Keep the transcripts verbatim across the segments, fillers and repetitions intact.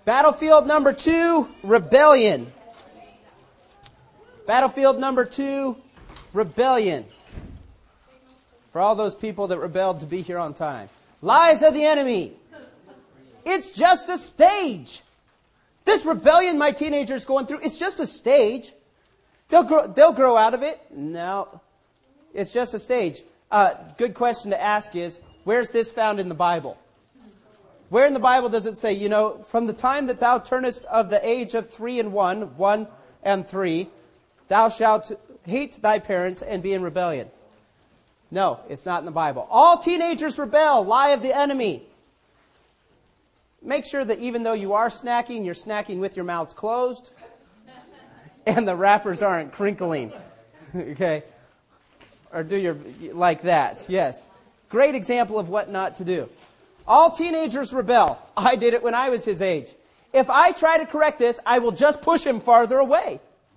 Battlefield number two, rebellion. Battlefield number two, rebellion. For all those people that rebelled to be here on time. Lies of the enemy. It's just a stage. This rebellion my teenager's going through, it's just a stage. They'll grow, they'll grow out of it. No, it's just a stage. Uh, good question to ask is, where's this found in the Bible? Where in the Bible does it say, you know, from the time that thou turnest of the age of three and one, one and three, thou shalt hate thy parents and be in rebellion? No, it's not in the Bible. All teenagers rebel, lie of the enemy. Make sure that even though you are snacking, you're snacking with your mouths closed and the wrappers aren't crinkling. Okay? Or do your, like that. Yes. Great example of what not to do. All teenagers rebel. I did it when I was his age. If I try to correct this, I will just push him farther away.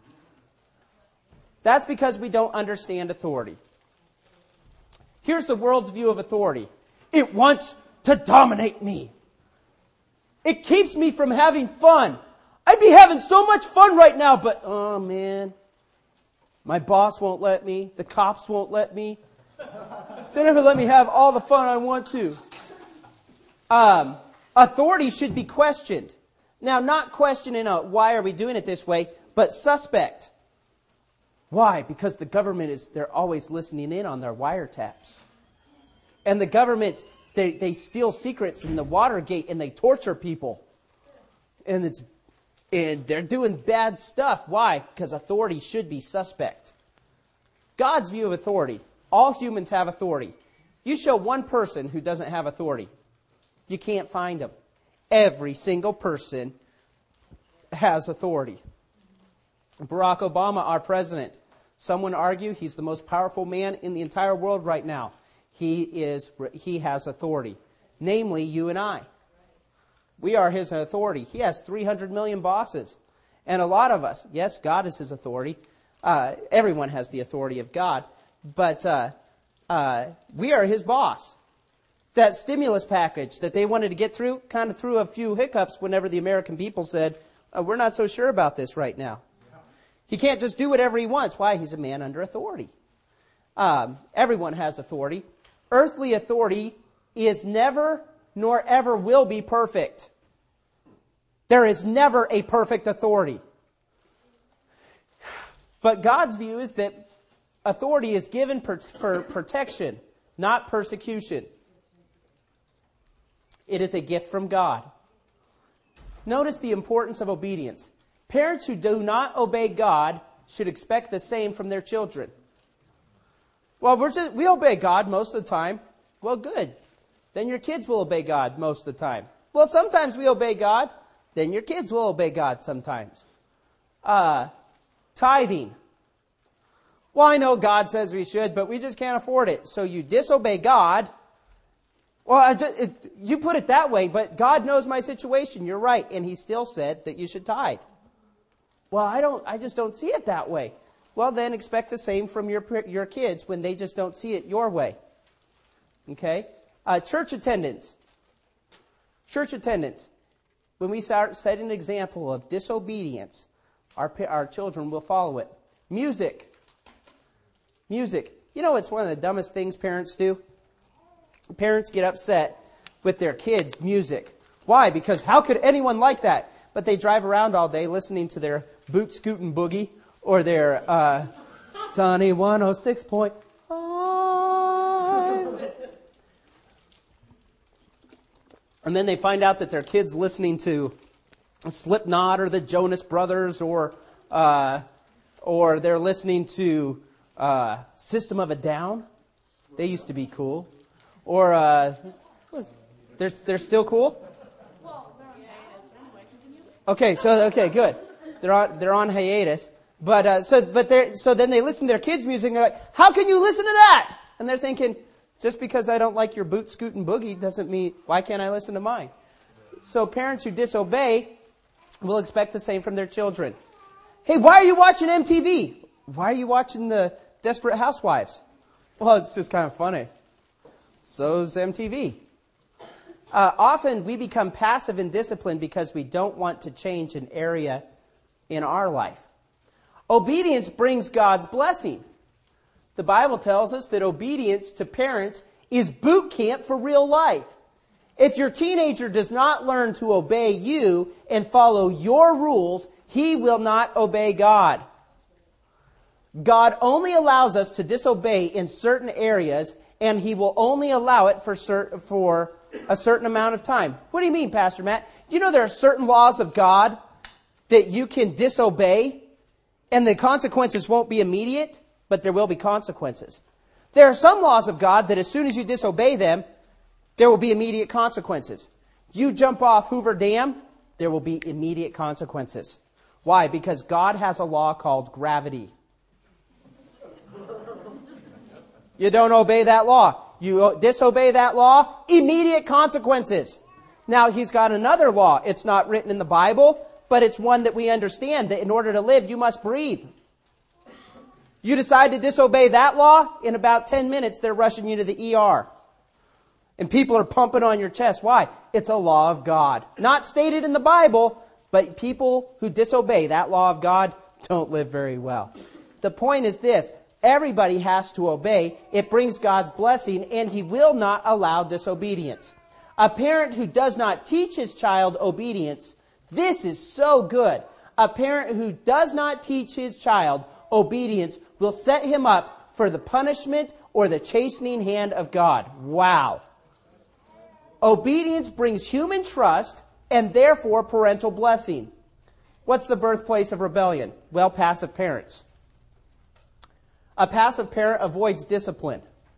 That's because we don't understand authority. Here's the world's view of authority. It wants to dominate me. It keeps me from having fun. I'd be having so much fun right now, but, oh man, my boss won't let me. The cops won't let me. They never let me have all the fun I want to. Um, authority should be questioned. Now, not questioning uh, why are we doing it this way, but suspect. Why? Because the government is, they're always listening in on their wiretaps. And the government, they, they steal secrets in the Watergate and they torture people. And it's, and they're doing bad stuff. Why? Because authority should be suspect. God's view of authority. All humans have authority. You show one person who doesn't have authority. You can't find them. Every single person has authority. Barack Obama, our president. Some would argue he's the most powerful man in the entire world right now. He is, he has authority. Namely, you and I. We are his authority. He has three hundred million bosses. And a lot of us, yes, God is his authority. Uh, everyone has the authority of God. But uh, uh, we are his boss. That stimulus package that they wanted to get through kind of threw a few hiccups whenever the American people said, oh, we're not so sure about this right now. He can't just do whatever he wants. Why? He's a man under authority. Um, everyone has authority. Earthly authority is never nor ever will be perfect. There is never a perfect authority. But God's view is that authority is given per, for protection, not persecution. It is a gift from God. Notice the importance of obedience. Parents who do not obey God should expect the same from their children. Well, we're just, we obey God most of the time. Well, good. Then your kids will obey God most of the time. Well, sometimes we obey God. Then your kids will obey God sometimes. Uh, tithing. Well, I know God says we should, but we just can't afford it. So you disobey God. Well, I just, it, you put it that way, but God knows my situation. You're right. And he still said that you should tithe. Well, I don't, I just don't see it that way. Well, then expect the same from your, your kids when they just don't see it your way. Okay? Uh, church attendance. Church attendance. When we start set an example of disobedience, our, our children will follow it. Music. Music. You know, it's one of the dumbest things parents do. Parents get upset with their kids' music. Why? Because how could anyone like that? But they drive around all day listening to their boot scootin' boogie or their uh, Sunny one oh six point five. And then they find out that their kid's listening to Slipknot or the Jonas Brothers or uh, or they're listening to uh, System of a Down. They used to be cool. Or uh, they're they're still cool. Okay, so okay, good. They're on they're on hiatus, but uh, so but they so then they listen to their kids' music and they're like, how can you listen to that? And they're thinking, just because I don't like your boot scootin' boogie doesn't mean why can't I listen to mine? So parents who disobey will expect the same from their children. Hey, why are you watching M T V? Why are you watching the Desperate Housewives? Well, it's just kind of funny. So's M T V. Uh, often we become passive in discipline because we don't want to change an area in our life. Obedience brings God's blessing. The Bible tells us that obedience to parents is boot camp for real life. If your teenager does not learn to obey you and follow your rules, he will not obey God. God only allows us to disobey in certain areas, and he will only allow it for cer- for a certain amount of time. What do you mean, Pastor Matt? Do you know there are certain laws of God that you can disobey, and the consequences won't be immediate, but there will be consequences? There are some laws of God that as soon as you disobey them, there will be immediate consequences. You jump off Hoover Dam, there will be immediate consequences. Why? Because God has a law called gravity. You don't obey that law. You disobey that law, immediate consequences. Now, he's got another law. It's not written in the Bible, but it's one that we understand, that in order to live, you must breathe. You decide to disobey that law, in about ten minutes, they're rushing you to the E R. And people are pumping on your chest. Why? It's a law of God. Not stated in the Bible, but people who disobey that law of God don't live very well. The point is this. Everybody has to obey. It brings God's blessing, and he will not allow disobedience. A parent who does not teach his child obedience, this is so good. A parent who does not teach his child obedience will set him up for the punishment or the chastening hand of God. Wow. Obedience brings human trust and therefore parental blessing. What's the birthplace of rebellion? Well, passive parents. A passive parent avoids discipline.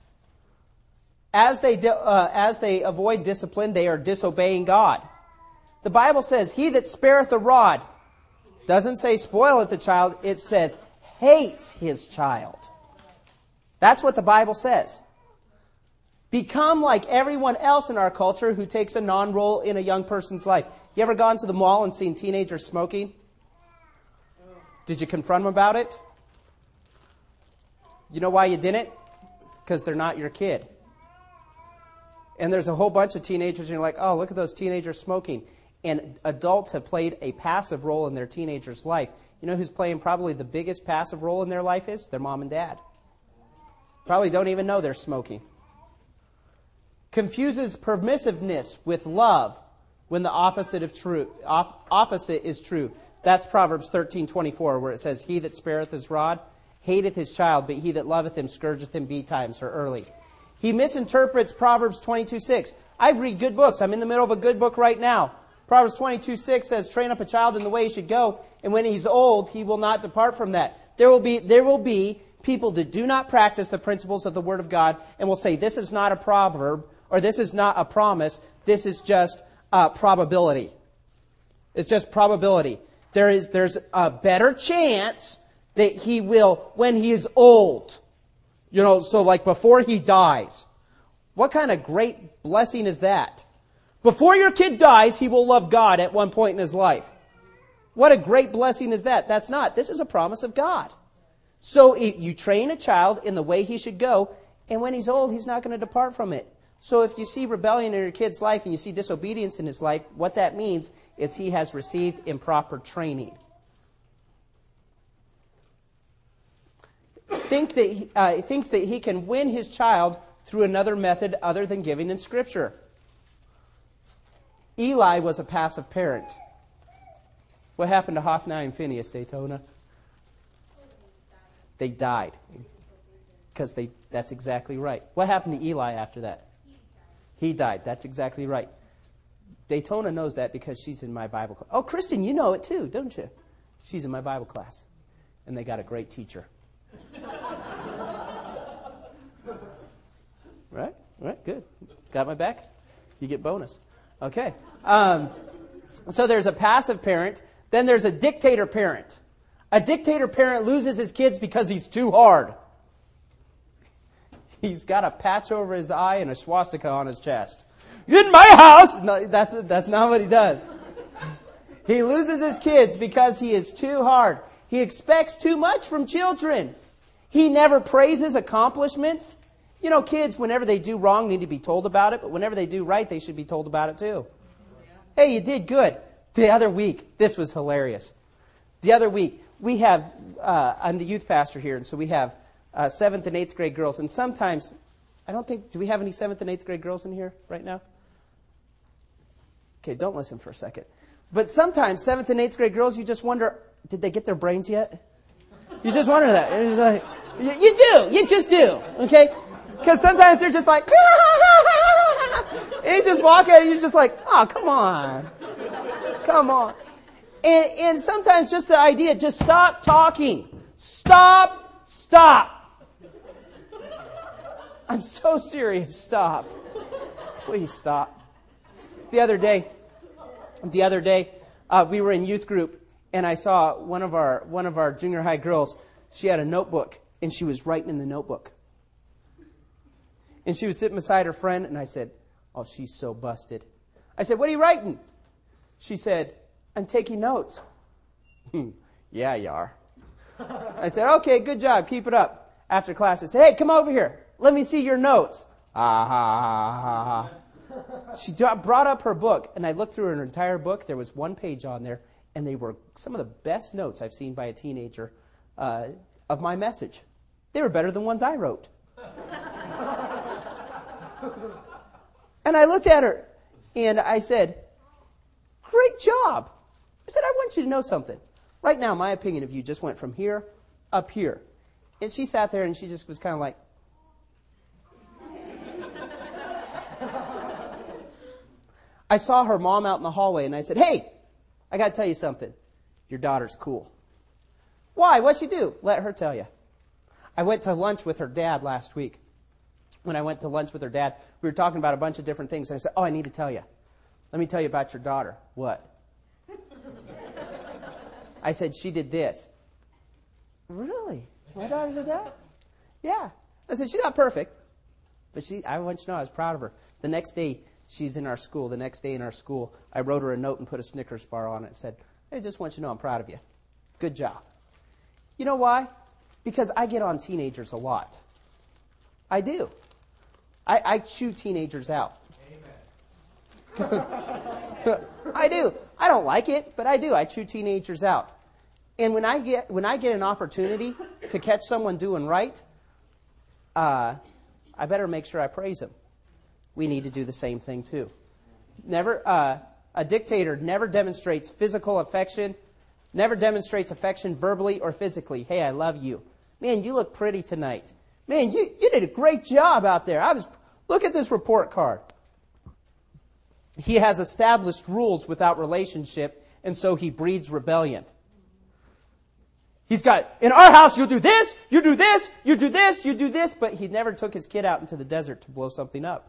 As they, uh, as they avoid discipline, they are disobeying God. The Bible says, he that spareth a rod, doesn't say spoileth the child, it says hates his child. That's what the Bible says. Become like everyone else in our culture who takes a non-role in a young person's life. You ever gone to the mall and seen teenagers smoking? Did you confront them about it? You know why you didn't? Because they're not your kid. And there's a whole bunch of teenagers and you're like, oh, look at those teenagers smoking. And adults have played a passive role in their teenager's life. You know who's playing probably the biggest passive role in their life is? Their mom and dad. Probably don't even know they're smoking. Confuses permissiveness with love when the opposite of true op- opposite is true. That's Proverbs thirteen twenty-four, where it says, he that spareth his rod hateth his child, but he that loveth him scourgeth him betimes or early. He misinterprets Proverbs twenty-two six. I read good books. I'm in the middle of a good book right now. Proverbs twenty-two six says, train up a child in the way he should go, and when he's old, he will not depart from that. There will be, there will be people that do not practice the principles of the Word of God and will say, this is not a proverb, or this is not a promise, this is just uh, probability. It's just probability. There is, there's a better chance that he will, when he is old, you know, so like before he dies. What kind of great blessing is that? Before your kid dies, he will love God at one point in his life. What a great blessing is that? That's not. This is a promise of God. So if you train a child in the way he should go, and when he's old, he's not going to depart from it. So if you see rebellion in your kid's life and you see disobedience in his life, what that means is he has received improper training. Think that he, uh, thinks that he can win his child through another method other than giving in Scripture. Eli was a passive parent. What happened to Hophni and Phinehas, Daytona? They died. Because they that's exactly right. What happened to Eli after that? He died. That's exactly right. Daytona knows that because she's in my Bible class. Oh, Kristen, you know it too, don't you? She's in my Bible class. And they got a great teacher. Right? Right, good. Got my back? You get bonus. Okay. Um, so there's a passive parent. Then there's a dictator parent. A dictator parent loses his kids because he's too hard. He's got a patch over his eye and a swastika on his chest. In my house! No, that's, that's not what he does. He loses his kids because he is too hard. He expects too much from children. He never praises accomplishments. You know, kids, whenever they do wrong, need to be told about it, but whenever they do right, they should be told about it too. Hey, you did good. The other week, this was hilarious. The other week, we have, uh, I'm the youth pastor here, and so we have uh, seventh and eighth grade girls, and sometimes, I don't think, do we have any seventh and eighth grade girls in here right now? Okay, don't listen for a second. But sometimes, seventh and eighth grade girls, you just wonder, did they get their brains yet? You just wonder that. It's like, you, you do, you just do, okay? Because sometimes they're just like, and you just walk at it, and you're just like, oh, come on. Come on. And, and sometimes just the idea, just stop talking. Stop, stop. I'm so serious, stop. Please stop. The other day, the other day, uh, we were in youth group, and I saw one of our one of our junior high girls. She had a notebook, and she was writing in the notebook. And she was sitting beside her friend, and I said, oh, she's so busted. I said, what are you writing? She said, I'm taking notes. Yeah, you are. I said, okay, good job. Keep it up. After class, I said, hey, come over here. Let me see your notes. Ah, ha, ha, ha, ha. She brought up her book, and I looked through her entire book. There was one page on there, and they were some of the best notes I've seen by a teenager uh, of my message. They were better than ones I wrote. And I looked at her, and I said, great job. I said, I want you to know something. Right now, my opinion of you just went from here up here. And she sat there, and she just was kind of like, I saw her mom out in the hallway, and I said, hey, I got to tell you something. Your daughter's cool. Why? What'd she do? Let her tell you. I went to lunch with her dad last week. When I went to lunch with her dad, we were talking about a bunch of different things. And I said, oh, I need to tell you. Let me tell you about your daughter. What? I said, she did this. Really? My daughter did that? Yeah. I said, she's not perfect. But she, I want you to know I was proud of her. The next day, she's in our school. The next day in our school, I wrote her a note and put a Snickers bar on it and said, I just want you to know I'm proud of you. Good job. You know why? Because I get on teenagers a lot. I do. I, I chew teenagers out. I do. I don't like it, but I do. I chew teenagers out. And when I get when I get an opportunity to catch someone doing right, uh, I better make sure I praise them. We need to do the same thing too. Never uh, a dictator never demonstrates physical affection, never demonstrates affection verbally or physically. Hey, I love you. Man, you look pretty tonight. Man, you, you did a great job out there. I was look at this report card. He has established rules without relationship, and so he breeds rebellion. He's got, in our house, you do this, you do this, you do this, you do this, but he never took his kid out into the desert to blow something up.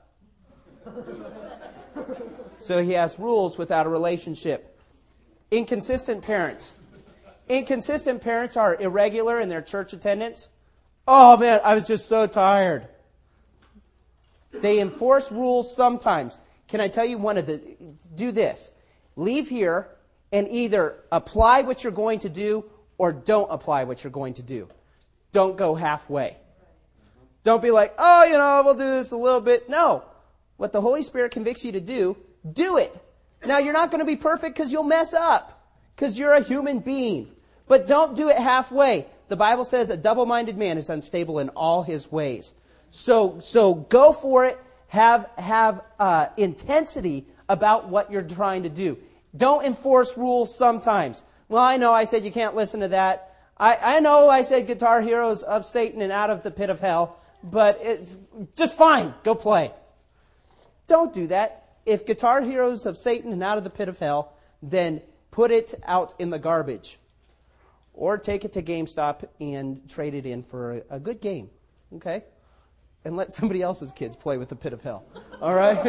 So he has rules without a relationship. Inconsistent parents. Inconsistent parents are irregular in their church attendance. Oh man, I was just so tired. They enforce rules sometimes. Can I tell you one of the, do this. Leave here and either apply what you're going to do or don't apply what you're going to do. Don't go halfway. Don't be like, oh, you know, we'll do this a little bit. No. What the Holy Spirit convicts you to do, do it. Now, you're not going to be perfect because you'll mess up. Because you're a human being. But don't do it halfway. The Bible says a double-minded man is unstable in all his ways. So, so go for it. Have, have uh, intensity about what you're trying to do. Don't enforce rules sometimes. Well, I know I said you can't listen to that. I, I know I said Guitar Heroes of Satan and Out of the Pit of Hell, but it's just fine. Go play. Don't do that. If Guitar Heroes of Satan and Out of the Pit of Hell, then put it out in the garbage. Or take it to GameStop and trade it in for a, a good game. Okay? And let somebody else's kids play with the Pit of Hell. All right?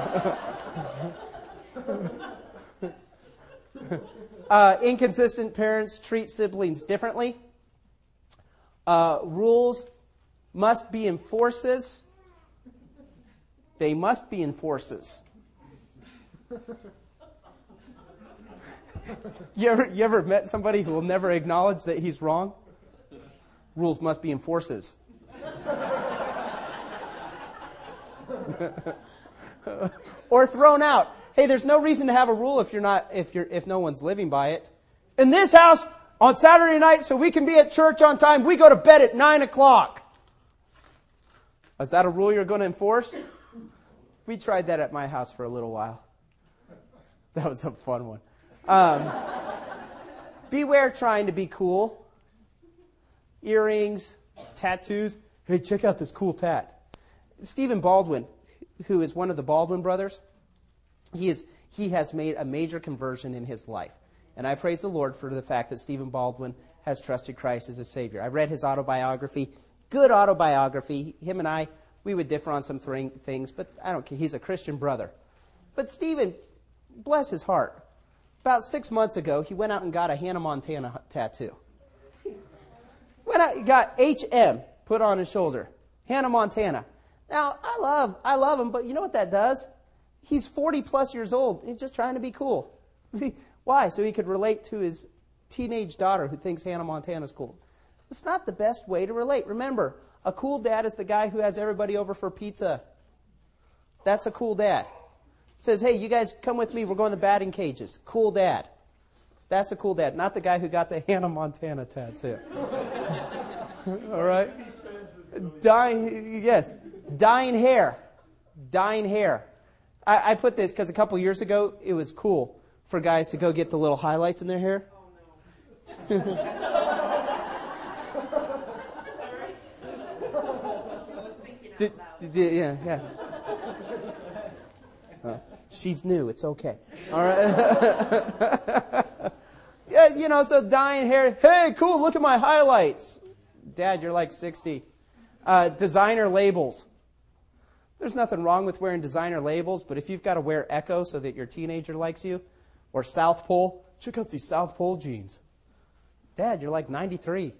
uh, inconsistent parents treat siblings differently. Uh, rules must be enforces. They must be enforces. You ever, you ever met somebody who will never acknowledge that he's wrong? Rules must be enforces. Or thrown out. Hey, there's no reason to have a rule if you're not, if you're, if no one's living by it. In this house, on Saturday night, so we can be at church on time, we go to bed at nine o'clock. Is that a rule you're going to enforce? We tried that at my house for a little while. That was a fun one. Um, beware trying to be cool. Earrings, tattoos. Hey, check out this cool tat. Stephen Baldwin, who is one of the Baldwin brothers, he is he has made a major conversion in his life. And I praise the Lord for the fact that Stephen Baldwin has trusted Christ as a Savior. I read his autobiography. Good autobiography. Him and I, we would differ on some th- things, but I don't care. He's a Christian brother. But Stephen, bless his heart, about six months ago, he went out and got a Hannah Montana tattoo. Went out, he got H M put on his shoulder. Hannah Montana. Now, I love, I love him, but you know what that does? He's forty plus years old. He's just trying to be cool. Why? So he could relate to his teenage daughter who thinks Hannah Montana's cool. It's not the best way to relate. Remember, a cool dad is the guy who has everybody over for pizza. That's a cool dad. Says, hey, you guys come with me. We're going to the batting cages. Cool dad. That's a cool dad. Not the guy who got the Hannah Montana tattoo. All right? Dyeing, yes. Dyeing hair. Dyeing hair. I, I put this because a couple years ago, it was cool for guys to go get the little highlights in their hair. Oh, no. did, did, yeah, yeah. Uh, she's new. It's okay. All right. Yeah, you know, so dyeing hair. Hey, cool. Look at my highlights. Dad, you're like sixty. Uh, designer labels. There's nothing wrong with wearing designer labels, but if you've got to wear Echo so that your teenager likes you, or South Pole, check out these South Pole jeans. Dad, you're like ninety-three.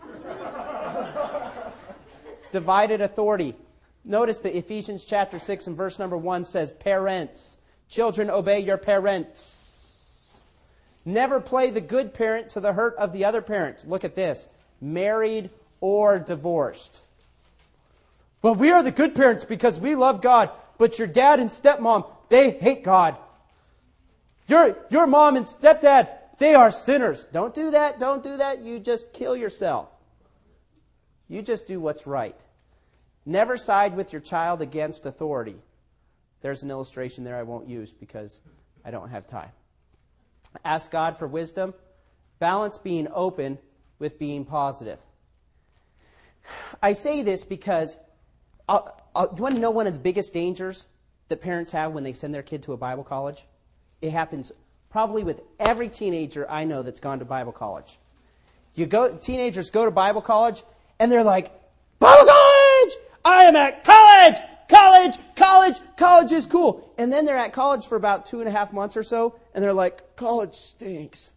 Divided authority. Notice that Ephesians chapter six and verse number one says, parents, children, obey your parents. Never play the good parent to the hurt of the other parent. Look at this. Married or divorced. Well, we are the good parents because we love God, but your dad and stepmom, they hate God. Your, your mom and stepdad, they are sinners. Don't do that. Don't do that. You just kill yourself. You just do what's right. Never side with your child against authority. There's an illustration there I won't use because I don't have time. Ask God for wisdom. Balance being open with being positive. I say this because I'll, I'll, you want to know one of the biggest dangers that parents have when they send their kid to a Bible college? It happens probably with every teenager I know that's gone to Bible college. You go, teenagers go to Bible college and they're like, Bible college! I am at college! College! College! College is cool. And then they're at college for about two and a half months or so and they're like, college stinks.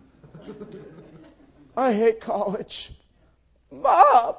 I hate college. Mom!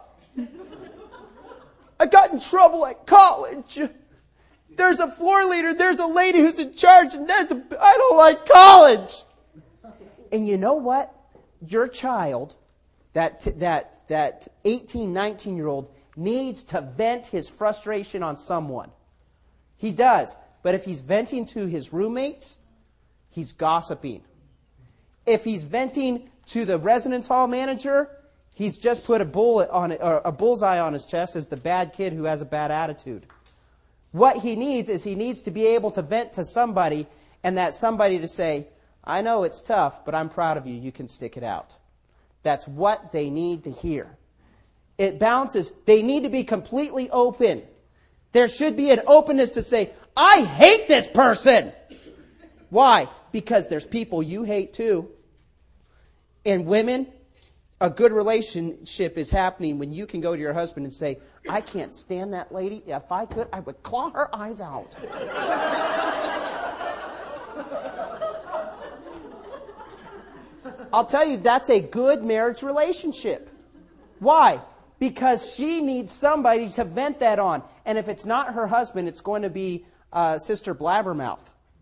I got in trouble at college. There's a floor leader, there's a lady who's in charge, and there's a, I don't like college. And you know what? Your child, that that that eighteen, nineteen-year-old, needs to vent his frustration on someone. He does. But if he's venting to his roommates, he's gossiping. If he's venting to the residence hall manager, he's just put a bullet on it, or a bullseye on his chest as the bad kid who has a bad attitude. What he needs is he needs to be able to vent to somebody and that somebody to say, I know it's tough, but I'm proud of you. You can stick it out. That's what they need to hear. It bounces. They need to be completely open. There should be an openness to say, I hate this person. Why? Because there's people you hate too. And women, a good relationship is happening when you can go to your husband and say, I can't stand that lady. If I could, I would claw her eyes out. I'll tell you, that's a good marriage relationship. Why? Because she needs somebody to vent that on. And if it's not her husband, it's going to be uh, Sister Blabbermouth.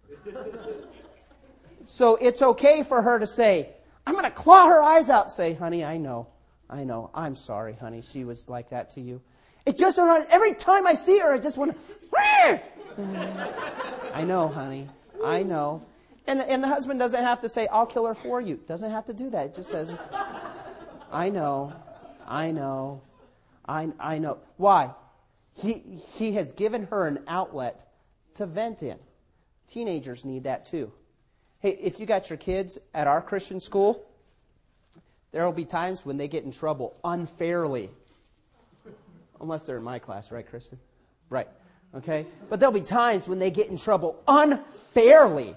So it's okay for her to say, I'm going to claw her eyes out. Say, honey, I know. I know. I'm sorry, honey. She was like that to you. It just, every time I see her, I just want to, I know, honey. I know. And, and the husband doesn't have to say, I'll kill her for you. Doesn't have to do that. It just says, I know. I know. I, I know. Why? He, he has given her an outlet to vent in. Teenagers need that too. Hey, if you got your kids at our Christian school, there will be times when they get in trouble unfairly. Unless they're in my class, right, Kristen? Right. Okay? But there'll be times when they get in trouble unfairly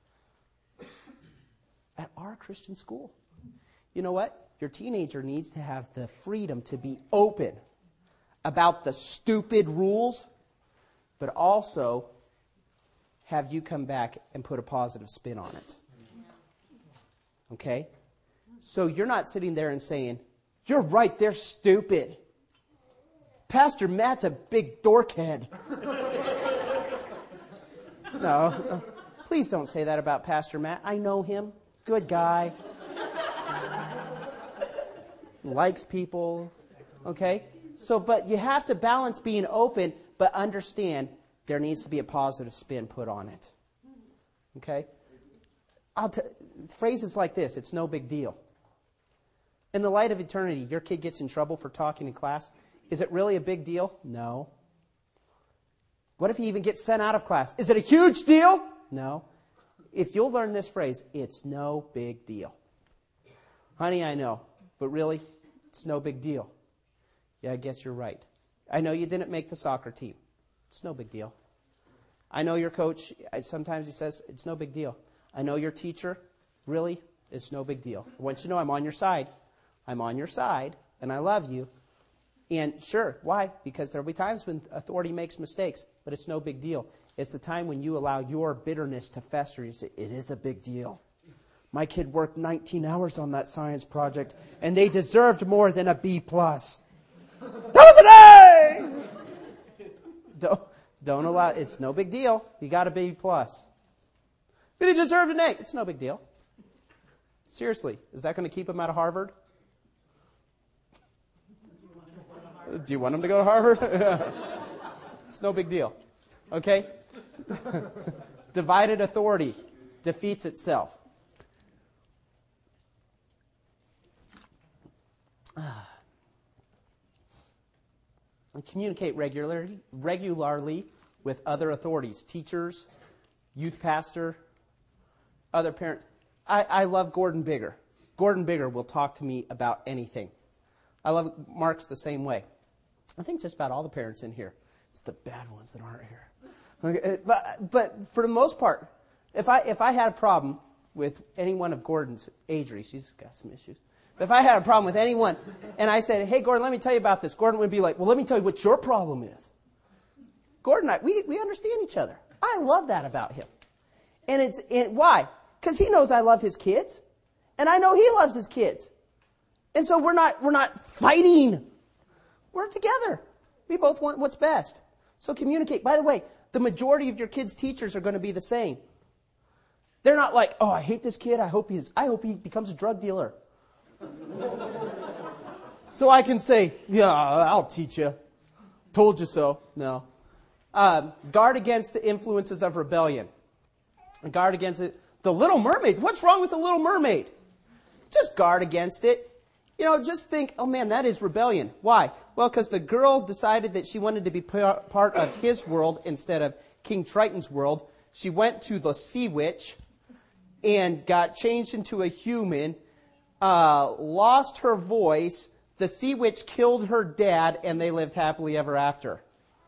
at our Christian school. You know what? Your teenager needs to have the freedom to be open about the stupid rules, but also have you come back and put a positive spin on it. Okay? So you're not sitting there and saying, you're right, they're stupid. Pastor Matt's a big dorkhead. No, no, please don't say that about Pastor Matt. I know him. Good guy. Likes people. Okay? So, but you have to balance being open, but understand there needs to be a positive spin put on it. Okay? I'll t- phrases like this, it's no big deal. In the light of eternity, your kid gets in trouble for talking in class. Is it really a big deal? No. What if he even gets sent out of class? Is it a huge deal? No. If you'll learn this phrase, it's no big deal. Honey, I know, but really, it's no big deal. Yeah, I guess you're right. I know you didn't make the soccer team. It's no big deal. I know your coach, sometimes he says, it's no big deal. I know your teacher, really, it's no big deal. I want you to know I'm on your side. I'm on your side, and I love you. And sure, why? Because there will be times when authority makes mistakes, but it's no big deal. It's the time when you allow your bitterness to fester. You say, it is a big deal. My kid worked nineteen hours on that science project, and they deserved more than a B plus. That was an A! Don't, don't allow, it's no big deal. You got a B plus. But he deserved an A. It's no big deal. Seriously, is that going to keep him out of Harvard? Do you want him to go to Harvard? It's no big deal. Okay? Divided authority defeats itself. And communicate regularly, regularly with other authorities, teachers, youth pastor, other parents. I, I love Gordon Bigger. Gordon Bigger will talk to me about anything. I love Mark's the same way. I think just about all the parents in here. It's the bad ones that aren't here. Okay, but but for the most part, if I if I had a problem with any one of Gordon's, Adri, she's got some issues. But if I had a problem with anyone, and I said, hey, Gordon, let me tell you about this, Gordon would be like, well, let me tell you what your problem is. Gordon and I, we, we understand each other. I love that about him. And it's it, why? Because he knows I love his kids, and I know he loves his kids. And so we're not we're not fighting. We're together. We both want what's best. So communicate. By the way, the majority of your kids' teachers are going to be the same. They're not like, oh, I hate this kid. I hope he's I hope he becomes a drug dealer. So I can say, yeah, I'll teach you. Told you so. No. Um, guard against the influences of rebellion. Guard against it. The Little Mermaid. What's wrong with the Little Mermaid? Just guard against it. You know, just think, oh man, that is rebellion. Why? Well, because the girl decided that she wanted to be part of his world instead of King Triton's world. She went to the Sea Witch and got changed into a human, uh, lost her voice. The Sea Witch killed her dad, and they lived happily ever after.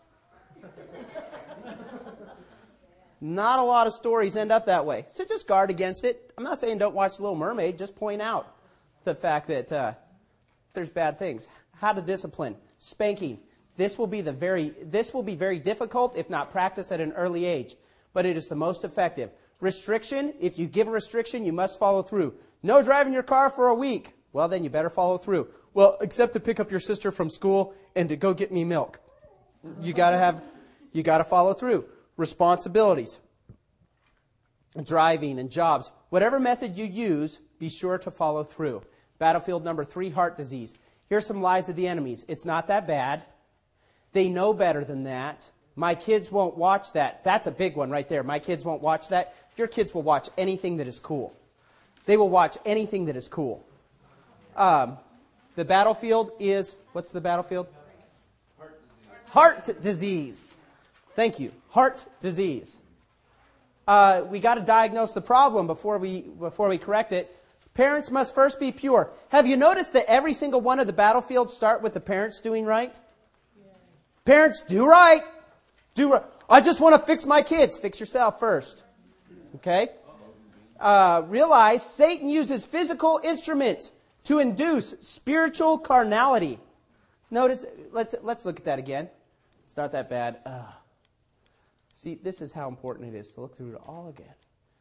Not a lot of stories end up that way. So just guard against it. I'm not saying don't watch The Little Mermaid. Just point out the fact that uh, there's bad things. How to discipline. Spanking. This will be the very this will be very difficult if not practiced at an early age, but it is the most effective. Restriction. If you give a restriction, you must follow through. No driving your car for a week. Well, then you better follow through. Well, except to pick up your sister from school and to go get me milk. You got to have you got to follow through. Responsibilities. Driving and jobs. Whatever method you use, be sure to follow through. Battlefield number three, heart disease. Here's some lies of the enemies. It's not that bad. They know better than that. My kids won't watch that. That's a big one right there. My kids won't watch that. Your kids will watch anything that is cool. They will watch anything that is cool. Um, the battlefield is, what's the battlefield? Heart disease. Heart disease. Thank you. Heart disease. Uh, we got to diagnose the problem before we before we correct it. Parents must first be pure. Have you noticed that every single one of the battlefields start with the parents doing right? Yes. Parents, do right. Do right. I just want to fix my kids. Fix yourself first. Okay? Uh, realize Satan uses physical instruments to induce spiritual carnality. Notice, let's let's look at that again. It's not that bad. Uh, see, this is how important it is to look through it all again.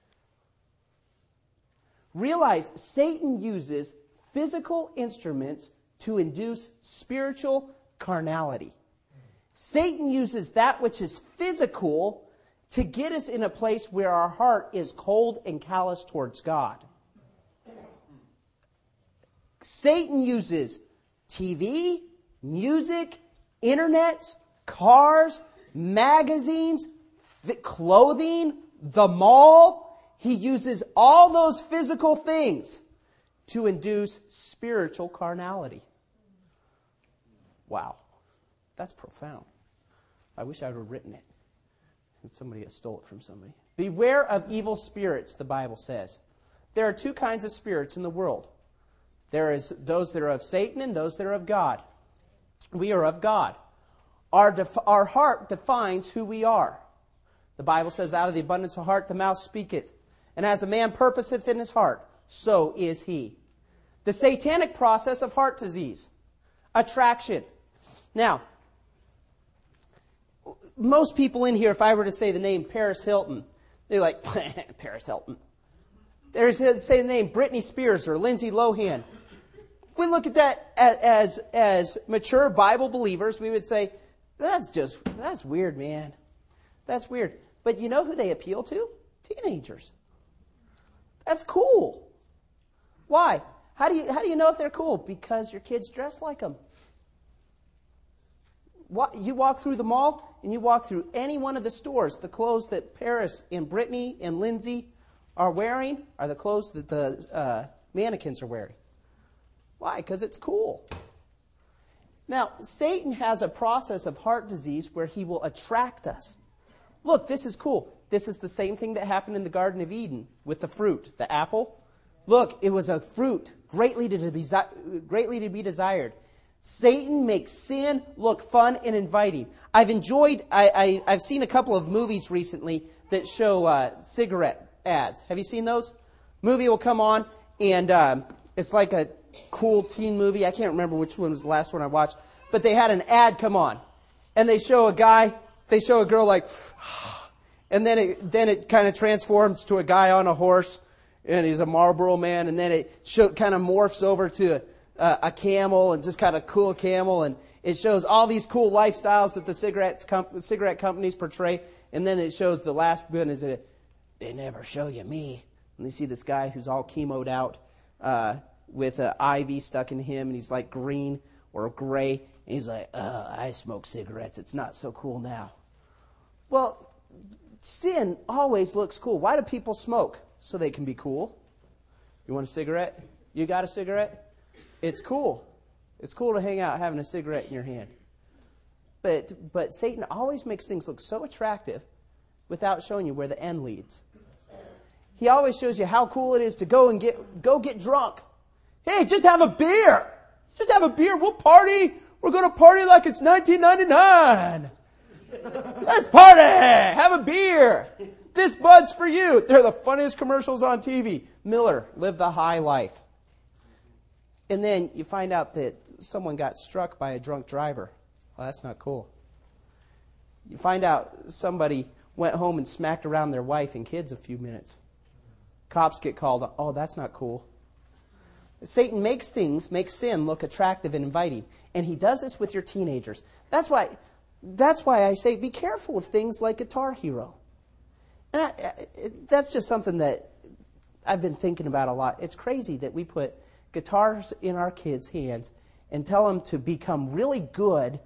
Realize Satan uses physical instruments to induce spiritual carnality. Satan uses that which is physical to get us in a place where our heart is cold and callous towards God. Satan uses T V, music, internet, cars, magazines, clothing, the mall. He uses all those physical things to induce spiritual carnality. Wow. That's profound. I wish I would have written it. And somebody had stole it from somebody. Beware of evil spirits, the Bible says. There are two kinds of spirits in the world. There is those that are of Satan and those that are of God. We are of God. Our, def- our heart defines who we are. The Bible says, out of the abundance of the heart the mouth speaketh. And as a man purposeth in his heart, so is he. The satanic process of heart disease. Attraction. Now, most people in here, if I were to say the name Paris Hilton, they're like, Paris Hilton. There's say the name Britney Spears or Lindsay Lohan. We look at that as, as mature Bible believers, we would say, that's just, that's weird, man. That's weird. But you know who they appeal to? Teenagers. That's cool. Why? How do you, how do you know if they're cool? Because your kids dress like them. You walk through the mall and you walk through any one of the stores, the clothes that Paris and Brittany and Lindsay are wearing are the clothes that the uh, mannequins are wearing. Why? Because it's cool. Now, Satan has a process of heart disease where he will attract us. Look, this is cool. This is the same thing that happened in the Garden of Eden with the fruit, the apple. Look, it was a fruit greatly to be, greatly to be desired. Satan makes sin look fun and inviting. I've enjoyed, I, I, I've seen a couple of movies recently that show uh, cigarette ads. Have you seen those? Movie will come on, and um, it's like a cool teen movie. I can't remember which one was the last one I watched, but they had an ad come on, and they show a guy, they show a girl like, and then it then it kind of transforms to a guy on a horse, and he's a Marlboro man, and then it show, kind of morphs over to Uh, a camel, and just kind of cool camel, and it shows all these cool lifestyles that the cigarettes com- cigarette companies portray, and then it shows the last one is that they never show you me. And they see this guy who's all chemoed out uh, with an I V stuck in him, and he's like green or gray, and he's like, uh, I smoke cigarettes. It's not so cool now. Well, sin always looks cool. Why do people smoke? So they can be cool. You want a cigarette? You got a cigarette? It's cool. It's cool to hang out having a cigarette in your hand. But but Satan always makes things look so attractive without showing you where the end leads. He always shows you how cool it is to go and get go get drunk. Hey, just have a beer. Just have a beer. We'll party. We're going to party like it's nineteen ninety-nine. Let's party. Have a beer. This Bud's for you. They're the funniest commercials on T V. Miller, live the high life. And then you find out that someone got struck by a drunk driver. Well, that's not cool. You find out somebody went home and smacked around their wife and kids a few minutes. Cops get called. Oh, that's not cool. Satan makes things, makes sin look attractive and inviting. And he does this with your teenagers. That's why, that's why I say be careful of things like Guitar Hero. And I, that's just something that I've been thinking about a lot. It's crazy that we put guitars in our kids' hands and tell them to become really good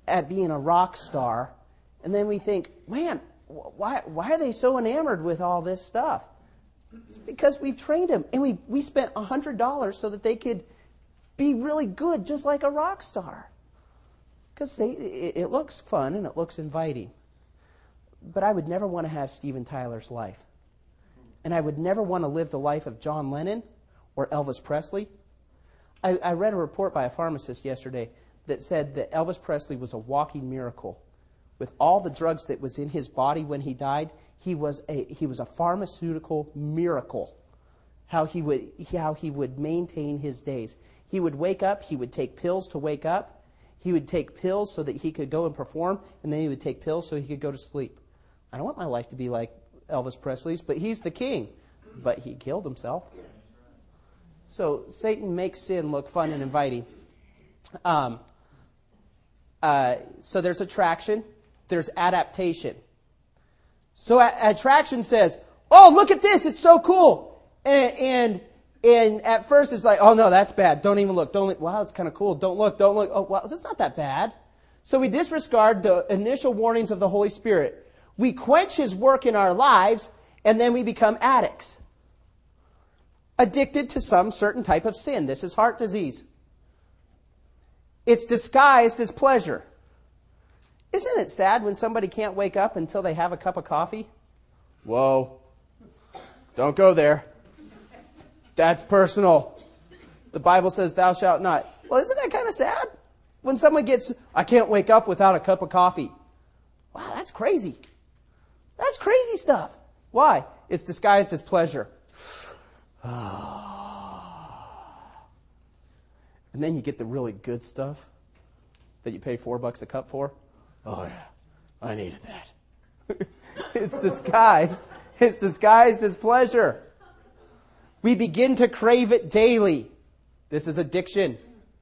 at being a rock star, and then we think, man, why why are they so enamored with all this stuff? It's because we've trained them, and we, we spent one hundred dollars so that they could be really good, just like a rock star. Because they it, it looks fun and it looks inviting. But I would never want to have Steven Tyler's life. And I would never want to live the life of John Lennon or Elvis Presley. I, I read a report by a pharmacist yesterday that said that Elvis Presley was a walking miracle. With all the drugs that was in his body when he died, he was a he was a pharmaceutical miracle. How he would how he would maintain his days. He would wake up, he would take pills to wake up. He would take pills so that he could go and perform, and then he would take pills so he could go to sleep. I don't want my life to be like Elvis Presley's, but he's the king. But he killed himself. So Satan makes sin look fun and inviting. Um, uh, so there's attraction. There's adaptation. So a- attraction says, oh, look at this. It's so cool. And, and and at first it's like, oh, no, that's bad. Don't even look. Don't look. Wow, it's kind of cool. Don't look. Don't look. Oh, wow, that's not that bad. So we disregard the initial warnings of the Holy Spirit. We quench His work in our lives, and then we become addicts. Addicted to some certain type of sin. This is heart disease. It's disguised as pleasure. Isn't it sad when somebody can't wake up until they have a cup of coffee? Whoa. Don't go there. That's personal. The Bible says thou shalt not. Well, isn't that kind of sad? When someone gets, I can't wake up without a cup of coffee. Wow, that's crazy. That's crazy stuff. Why? It's disguised as pleasure. And then you get the really good stuff that you pay four bucks a cup for. Oh yeah, I needed that. It's disguised. It's disguised as pleasure. We begin to crave it daily. This is addiction.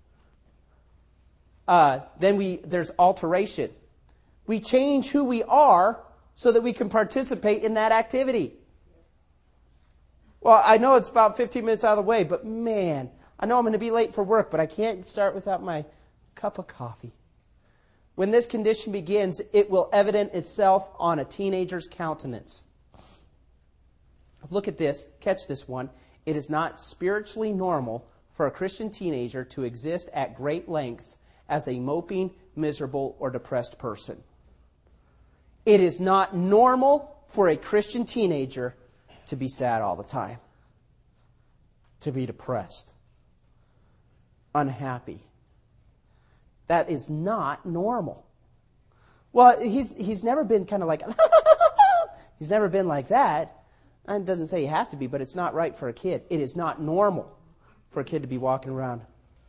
Uh, then we there's alteration. We change who we are so that we can participate in that activity. Well, I know it's about fifteen minutes out of the way, but man, I know I'm going to be late for work, but I can't start without my cup of coffee. When this condition begins, it will evident itself on a teenager's countenance. Look at this. Catch this one. It is not spiritually normal for a Christian teenager to exist at great lengths as a moping, miserable, or depressed person. It is not normal for a Christian teenager to be sad all the time, to be depressed, unhappy. That is not normal. Well, he's he's never been kind of like, he's never been like that. And it doesn't say you have to be, but it's not right for a kid. It is not normal for a kid to be walking around.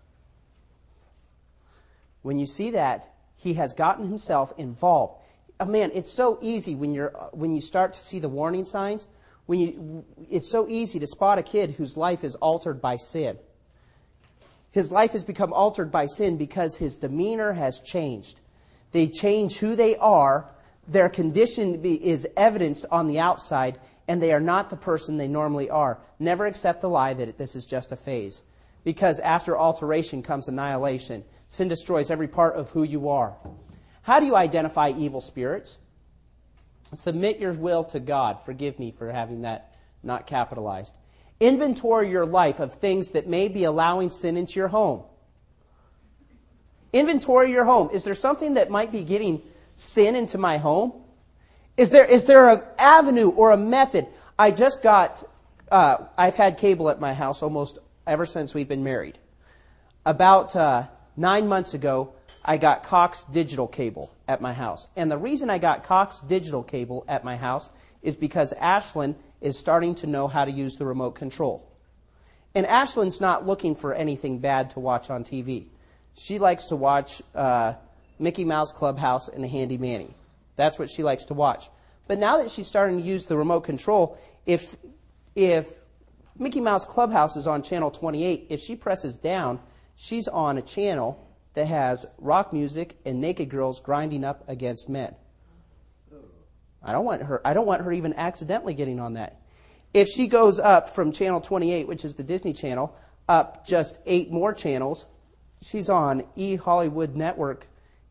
When you see that, he has gotten himself involved. Oh, man, it's so easy when you're when you start to see the warning signs. When you, it's so easy to spot a kid whose life is altered by sin. His life has become altered by sin because his demeanor has changed. They change who they are. Their condition is evidenced on the outside, and they are not the person they normally are. Never accept the lie that this is just a phase. Because after alteration comes annihilation. Sin destroys every part of who you are. How do you identify evil spirits? Submit your will to God. Forgive me for having that not capitalized. Inventory your life of things that may be allowing sin into your home. Inventory your home. Is there something that might be getting sin into my home? Is there is there an avenue or a method? I just got, uh, I've had cable at my house almost ever since we've been married. About uh, nine months ago, I got Cox digital cable at my house. And the reason I got Cox digital cable at my house is because Ashlyn is starting to know how to use the remote control. And Ashlyn's not looking for anything bad to watch on T V. She likes to watch uh, Mickey Mouse Clubhouse and Handy Manny. That's what she likes to watch. But now that she's starting to use the remote control, if if Mickey Mouse Clubhouse is on channel twenty-eight, if she presses down, she's on a channel that has rock music and naked girls grinding up against men. I don't want her I don't want her even accidentally getting on that. If she goes up from channel twenty-eight, which is the Disney Channel, up just eight more channels, she's on E! Hollywood Network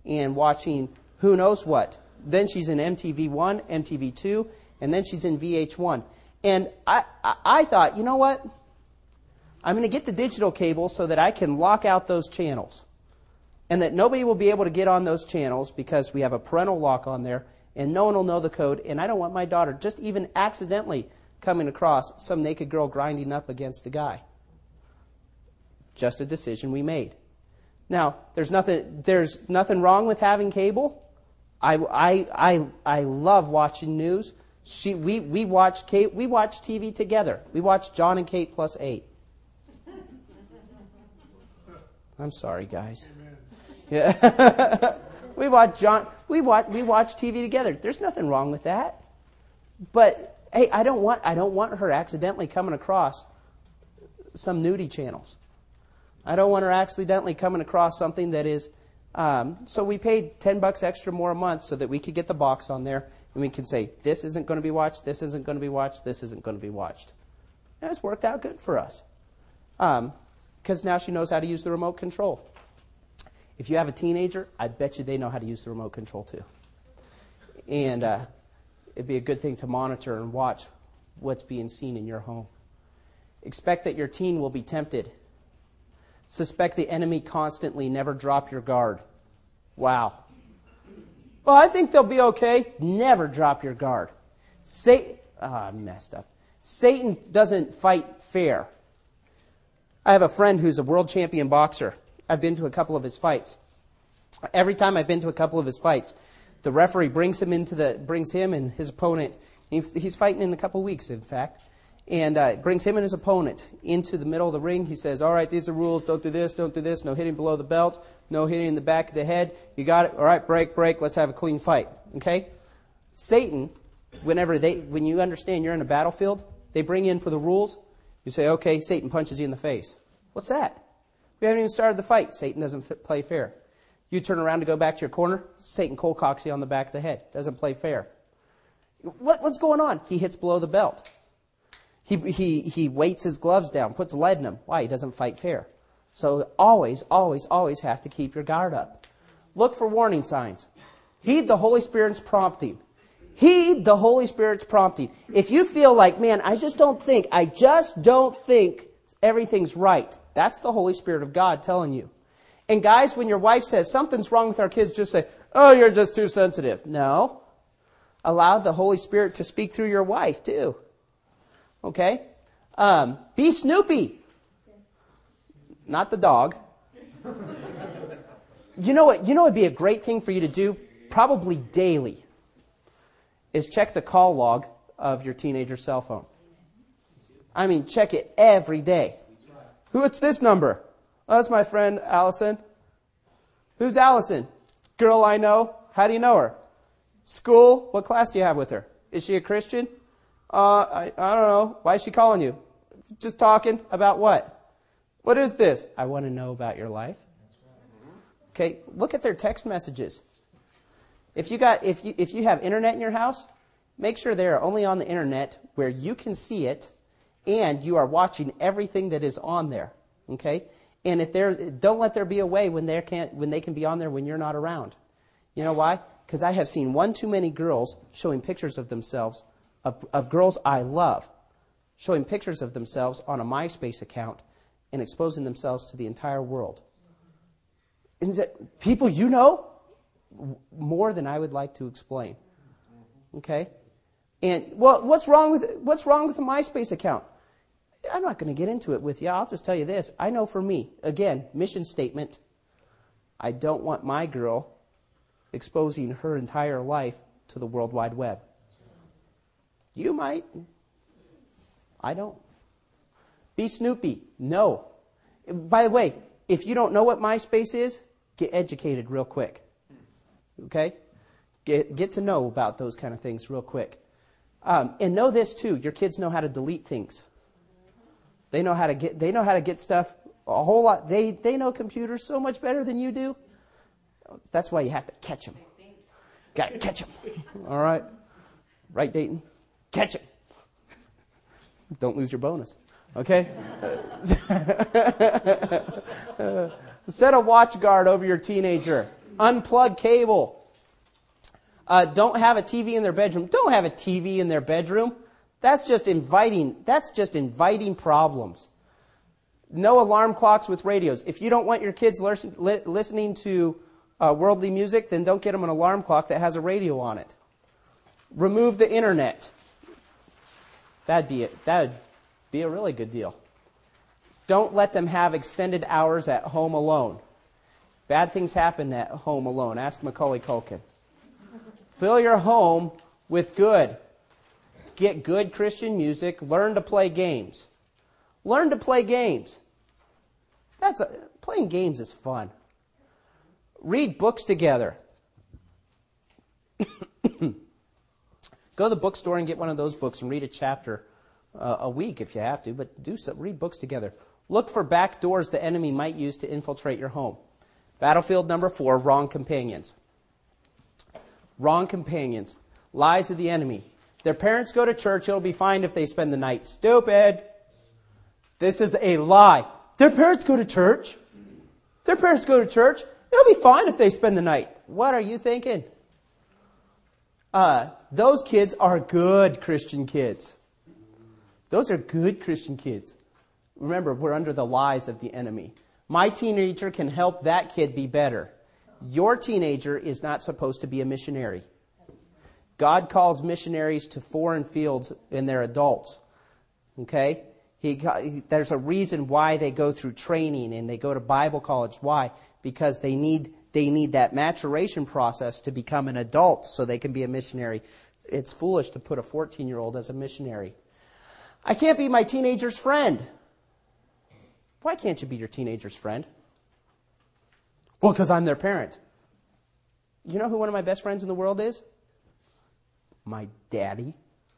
and watching who knows what. Then she's in M T V one, M T V two, and then she's in V H one. And I, I, I thought, you know what? I'm going to get the digital cable so that I can lock out those channels. And that nobody will be able to get on those channels because we have a parental lock on there, and no one will know the code. And I don't want my daughter just even accidentally coming across some naked girl grinding up against a guy. Just a decision we made. Now, there's nothing there's nothing wrong with having cable. I, I, I, I love watching news. She, we, we watch Kate, we watch T V together. We watch John and Kate plus eight. I'm sorry, guys. Yeah. we watch John. We watch. We watch T V together. There's nothing wrong with that. But hey, I don't want. I don't want her accidentally coming across some nudie channels. I don't want her accidentally coming across something that is. Um, so we paid ten bucks extra more a month so that we could get the box on there and we can say this isn't going to be watched. This isn't going to be watched. This isn't going to be watched. And it's worked out good for us. Um, because now she knows how to use the remote control. If you have a teenager, I bet you they know how to use the remote control too. And uh, it'd be a good thing to monitor and watch what's being seen in your home. Expect that your teen will be tempted. Suspect the enemy constantly. Never drop your guard. Wow. Well, I think they'll be okay. Never drop your guard. Satan, oh, I messed up. Satan doesn't fight fair. I have a friend who's a world champion boxer. I've been to a couple of his fights. Every time I've been to a couple of his fights, the referee brings him into the brings him and his opponent. He, he's fighting in a couple of weeks, in fact, and uh, brings him and his opponent into the middle of the ring. He says, "All right, these are rules. Don't do this. Don't do this. No hitting below the belt. No hitting in the back of the head. You got it. All right, break, break. Let's have a clean fight." Okay? Satan, whenever they when you understand you're in a battlefield, they bring you in for the rules. You say, "Okay," Satan punches you in the face. What's that? We haven't even started the fight. Satan doesn't fit, play fair. You turn around to go back to your corner. Satan cold cocks you on the back of the head. Doesn't play fair. What, what's going on? He hits below the belt. He, he, he weights his gloves down, puts lead in them. Why? He doesn't fight fair. So always, always, always have to keep your guard up. Look for warning signs. Heed the Holy Spirit's prompting. Heed the Holy Spirit's prompting. If you feel like, man, I just don't think, I just don't think everything's right. That's the Holy Spirit of God telling you. And guys, when your wife says something's wrong with our kids, just say, "Oh, you're just too sensitive." No. Allow the Holy Spirit to speak through your wife too. Okay? Um, be Snoopy. Not the dog. You know what? You know what would be a great thing for you to do, probably daily, is check the call log of your teenager's cell phone. I mean, check it every day. What's this number? Oh, that's my friend Allison. Who's Allison? Girl I know. How do you know her? School? What class do you have with her? Is she a Christian? Uh, I, I don't know. Why is she calling you? Just talking about what? What is this? I want to know about your life. Okay, look at their text messages. If you got, if you, if you have internet in your house, make sure they're only on the internet where you can see it and you are watching everything that is on there. Okay? And if there, don't let there be a way when they can't, when they can be on there when you're not around. You know why? Because I have seen one too many girls showing pictures of themselves, of, of girls I love, showing pictures of themselves on a MySpace account and exposing themselves to the entire world. And that people you know more than I would like to explain. Okay? And well, what's wrong with what's wrong with a MySpace account? I'm not going to get into it with you. I'll just tell you this. I know for me, again, mission statement, I don't want my girl exposing her entire life to the World Wide Web. You might. I don't. Be Snoopy. No. By the way, if you don't know what MySpace is, get educated real quick. Okay? Get, get to know about those kind of things real quick. Um, and know this too, your kids know how to delete things. They know how to get they know how to get stuff a whole lot. They they know computers so much better than you do. That's why you have to catch them. Got to catch them. All right? Right, Dayton? Catch them. Don't lose your bonus. Okay? Set a watch guard over your teenager. Unplug cable. Uh, don't have a T V in their bedroom. Don't have a T V in their bedroom. That's just inviting, that's just inviting problems. No alarm clocks with radios. If you don't want your kids listen, li- listening to uh, worldly music, then don't get them an alarm clock that has a radio on it. Remove the internet. That'd be it. That'd be a really good deal. Don't let them have extended hours at home alone. Bad things happen at home alone. Ask Macaulay Culkin. Fill your home with good. Get good Christian music. Learn to play games. Learn to play games. That's a, playing games is fun. Read books together. Go to the bookstore and get one of those books and read a chapter uh, a week if you have to, but do so. Read books together. Look for back doors the enemy might use to infiltrate your home. Battlefield number four, wrong companions. Wrong companions. Lies of the enemy. Their parents go to church, it'll be fine if they spend the night. Stupid. This is a lie. Their parents go to church. Their parents go to church. It'll be fine if they spend the night. What are you thinking? Uh, those kids are good Christian kids. Those are good Christian kids. Remember, we're under the lies of the enemy. My teenager can help that kid be better. Your teenager is not supposed to be a missionary. God calls missionaries to foreign fields when they're adults. Okay? He, he, there's a reason why they go through training and they go to Bible college. Why? Because they need they need that maturation process to become an adult so they can be a missionary. It's foolish to put a fourteen-year-old as a missionary. I can't be my teenager's friend. Why can't you be your teenager's friend? Well, because I'm their parent. You know who one of my best friends in the world is? My daddy.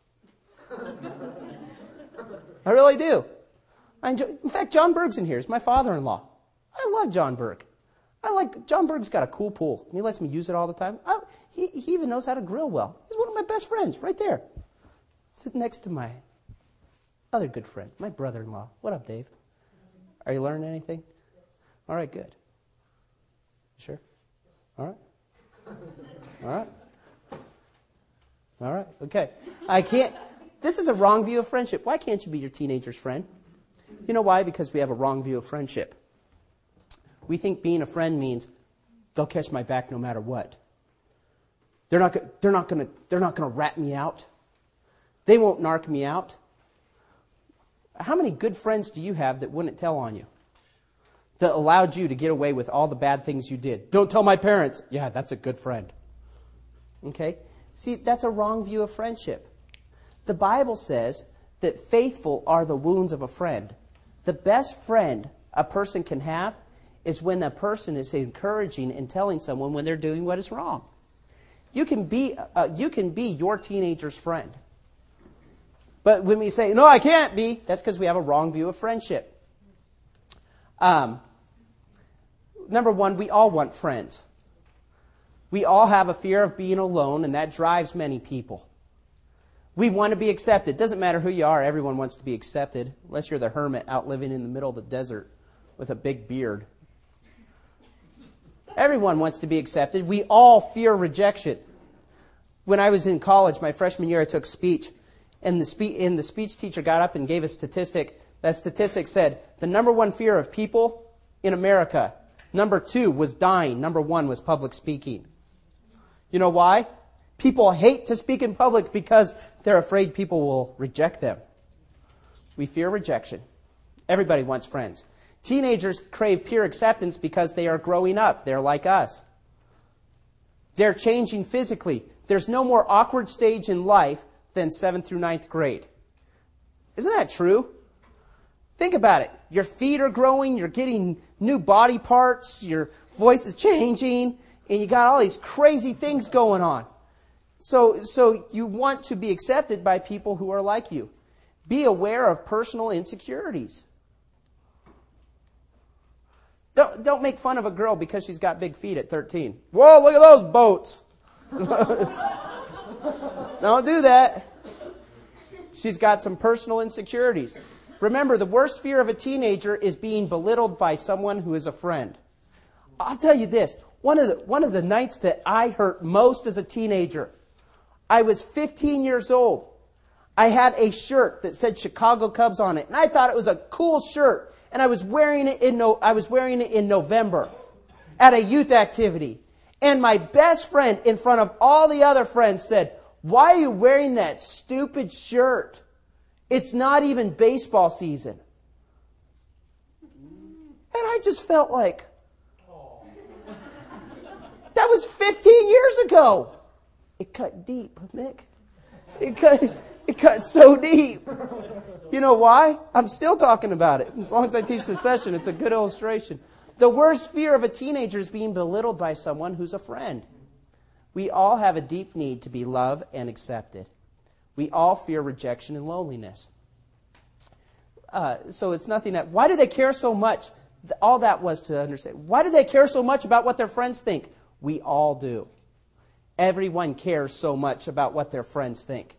I really do. I enjoy, in fact, John Berg's in here. He's my father-in-law. I love John Berg. I like John Berg's got a cool pool. He lets me use it all the time. I, he, he even knows how to grill well. He's one of my best friends, right there, sitting next to my other good friend, my brother-in-law. What up, Dave? Are you learning anything? All right, good. Sure? All right. All right. All right. Okay. I can't. This is a wrong view of friendship. Why can't you be your teenager's friend? You know why? Because we have a wrong view of friendship. We think being a friend means they'll catch my back no matter what. They're not. They're not going to. They're not going to rat me out. They won't narc me out. How many good friends do you have that wouldn't tell on you? That allowed you to get away with all the bad things you did? Don't tell my parents. Yeah, that's a good friend. Okay? See, that's a wrong view of friendship. The Bible says that faithful are the wounds of a friend. The best friend a person can have is when a person is encouraging and telling someone when they're doing what is wrong. You can be, uh, you can be your teenager's friend. But when we say, no, I can't be, that's because we have a wrong view of friendship. Um, number one, we all want friends. We all have a fear of being alone, and that drives many people. We want to be accepted. Doesn't matter who you are, everyone wants to be accepted, unless you're the hermit out living in the middle of the desert with a big beard. Everyone wants to be accepted. We all fear rejection. When I was in college, my freshman year, I took speech. And the, spe- and the speech teacher got up and gave a statistic. That statistic said the number one fear of people in America, number two was dying. Number one was public speaking. You know why? People hate to speak in public because they're afraid people will reject them. We fear rejection. Everybody wants friends. Teenagers crave peer acceptance because they are growing up. They're like us. They're changing physically. There's no more awkward stage in life than seventh through ninth grade. Isn't that true? Think about it. Your feet are growing, you're getting new body parts, your voice is changing, and you got all these crazy things going on. So, so you want to be accepted by people who are like you. Be aware of personal insecurities. Don't, don't make fun of a girl because she's got big feet at thirteen. Whoa, look at those boats. Don't do that. She's got some personal insecurities. Remember, the worst fear of a teenager is being belittled by someone who is a friend. I'll tell you this. one of the, one of the nights that I hurt most as a teenager, I was fifteen years old. I had a shirt that said Chicago Cubs on it, and I thought it was a cool shirt. And I was wearing it in no, I was wearing it in November at a youth activity. And my best friend, in front of all the other friends, said, "Why are you wearing that stupid shirt? It's not even baseball season." And I just felt like, that was fifteen years ago. It cut deep, Mick. It cut, it cut so deep. You know why? I'm still talking about it. As long as I teach this session, it's a good illustration. The worst fear of a teenager is being belittled by someone who's a friend. We all have a deep need to be loved and accepted. We all fear rejection and loneliness. Uh, so it's nothing that... Why do they care so much? All that was to understand. Why do they care so much about what their friends think? We all do. Everyone cares so much about what their friends think.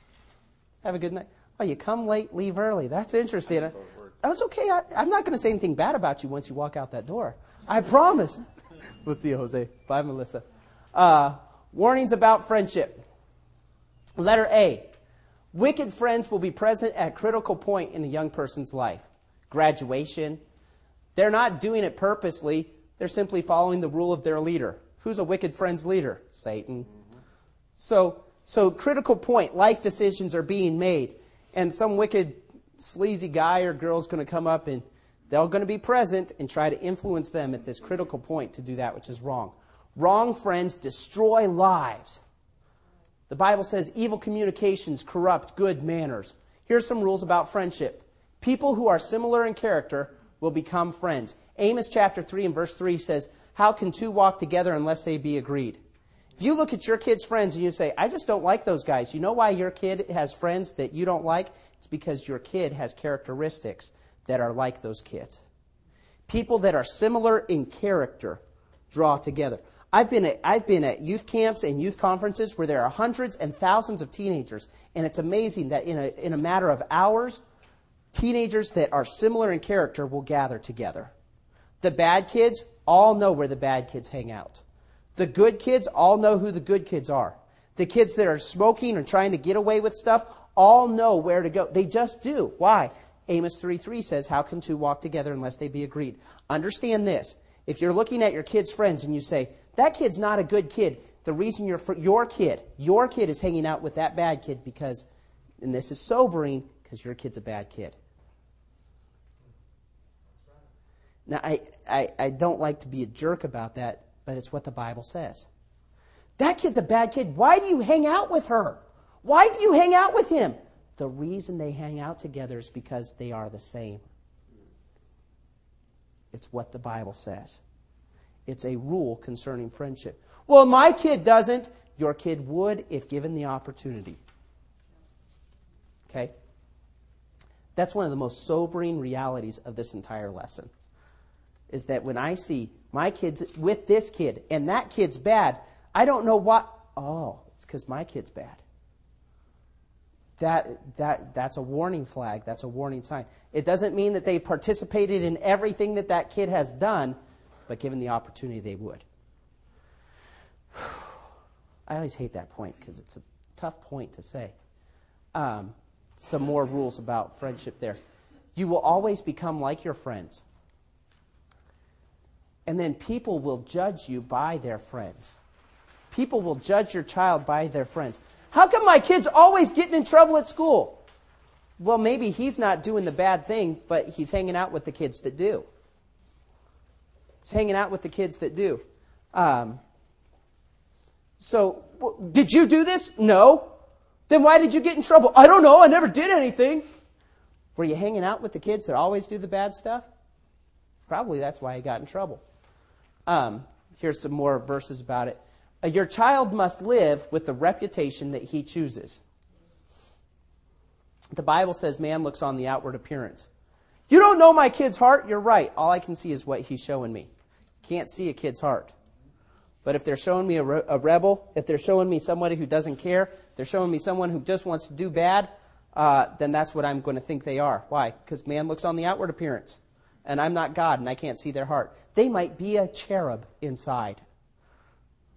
Have a good night. Oh, you come late, leave early. That's interesting. That's okay. I, I'm not going to say anything bad about you once you walk out that door. I promise. We'll see you, Jose. Bye, Melissa. Uh, warnings about friendship. Letter A. Wicked friends will be present at a critical point in a young person's life. Graduation. They're not doing it purposely. They're simply following the rule of their leader. Who's a wicked friend's leader? Satan. Mm-hmm. So, so critical point. Life decisions are being made. And some wicked, sleazy guy or girl is going to come up and they're going to be present and try to influence them at this critical point to do that which is wrong. Wrong friends destroy lives. The Bible says evil communications corrupt good manners. Here's some rules about friendship. People who are similar in character will become friends. Amos chapter three and verse three says, "How can two walk together unless they be agreed?" If you look at your kid's friends and you say, "I just don't like those guys," you know why your kid has friends that you don't like? It's because your kid has characteristics that are like those kids. People that are similar in character draw together. I've been at, I've been at youth camps and youth conferences where there are hundreds and thousands of teenagers, and it's amazing that in a, in a matter of hours, teenagers that are similar in character will gather together. The bad kids all know where the bad kids hang out. The good kids all know who the good kids are. The kids that are smoking or trying to get away with stuff all know where to go. They just do. Why? Amos three three says, "How can two walk together unless they be agreed?" Understand this. If you're looking at your kid's friends and you say, "That kid's not a good kid," the reason your your kid, your kid is hanging out with that bad kid because, and this is sobering, because your kid's a bad kid. Now, I, I, I don't like to be a jerk about that, but it's what the Bible says. That kid's a bad kid. Why do you hang out with her? Why do you hang out with him? The reason they hang out together is because they are the same. It's what the Bible says. It's a rule concerning friendship. Well, my kid doesn't. Your kid would if given the opportunity. Okay? That's one of the most sobering realities of this entire lesson. Is that when I see my kids with this kid and that kid's bad, I don't know what. Oh, it's because my kid's bad. That that that's a warning flag. That's a warning sign. It doesn't mean that they've participated in everything that that kid has done, but given the opportunity, they would. I always hate that point because it's a tough point to say. Um, some more rules about friendship there. You will always become like your friends. And then people will judge you by their friends. People will judge your child by their friends. How come my kid's always getting in trouble at school? Well, maybe he's not doing the bad thing, but he's hanging out with the kids that do. He's hanging out with the kids that do. Um, so, did you do this? No. Then why did you get in trouble? I don't know. I never did anything. Were you hanging out with the kids that always do the bad stuff? Probably that's why he got in trouble. Um, here's some more verses about it. Uh, your child must live with the reputation that he chooses. The Bible says man looks on the outward appearance. You don't know my kid's heart? You're right. All I can see is what he's showing me. Can't see a kid's heart. But if they're showing me a, re- a rebel, if they're showing me somebody who doesn't care, they're showing me someone who just wants to do bad, uh, then that's what I'm going to think they are. Why? Because man looks on the outward appearance. And I'm not God, and I can't see their heart. They might be a cherub inside.